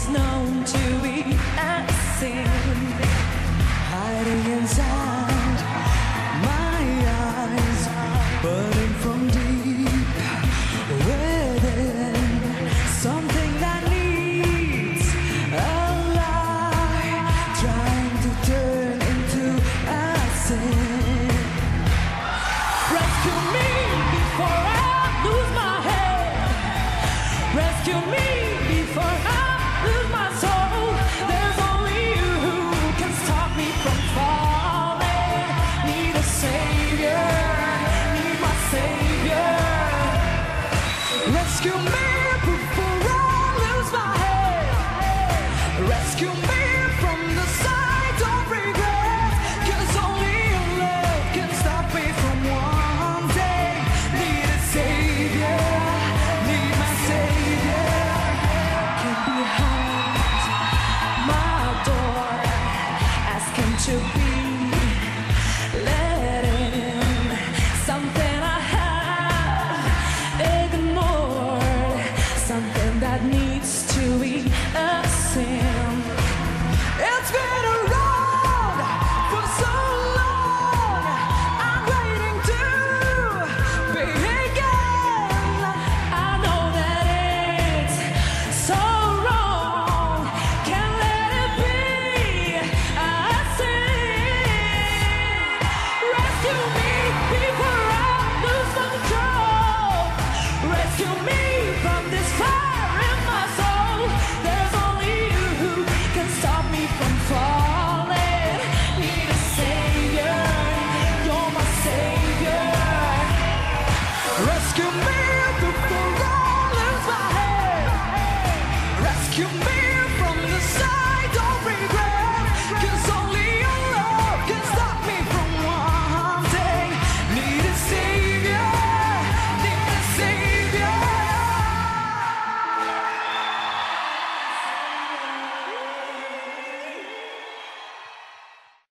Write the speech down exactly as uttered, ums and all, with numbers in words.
is known to be a sin, hiding inside my eyes, burning from deep within, something that needs a lie, trying to turn into a sin. Rescue me before I lose my head. Rescue me before I lose my soul. There's only you who can stop me from falling. Need a savior, need my savior. Rescue me.